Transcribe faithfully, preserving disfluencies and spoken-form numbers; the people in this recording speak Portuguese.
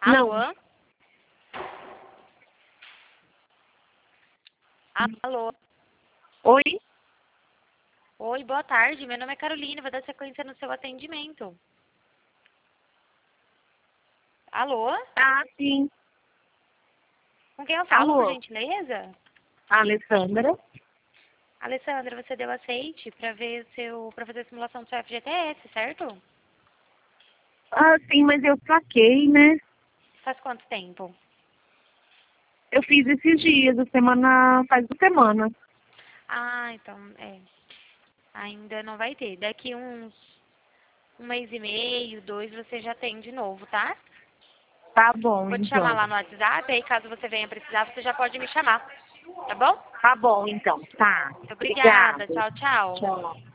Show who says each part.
Speaker 1: Não.
Speaker 2: Alô? Alô?
Speaker 1: Oi?
Speaker 2: Oi, boa tarde. Meu nome é Carolina. Vou dar sequência no seu atendimento. Alô?
Speaker 1: Ah, sim.
Speaker 2: Com quem eu falo, por
Speaker 1: Alô?
Speaker 2: gentileza?
Speaker 1: Alessandra?
Speaker 2: Alessandra, você deu aceite para ver seu, para fazer a simulação do seu F G T S, certo?
Speaker 1: Ah, sim, mas eu saquei, né?
Speaker 2: Faz quanto tempo?
Speaker 1: Eu fiz esses dias, a semana, faz uma semana.
Speaker 2: Ah, então, é. Ainda não vai ter. Daqui uns um mês e meio, dois, você já tem de novo, tá?
Speaker 1: Tá bom,
Speaker 2: Vou te chamar
Speaker 1: então.
Speaker 2: lá no WhatsApp, aí caso você venha precisar, você já pode me chamar. Tá bom?
Speaker 1: Tá bom, então. Tá.
Speaker 2: Muito obrigada.
Speaker 1: Obrigada.
Speaker 2: Tchau, tchau.
Speaker 1: Tchau.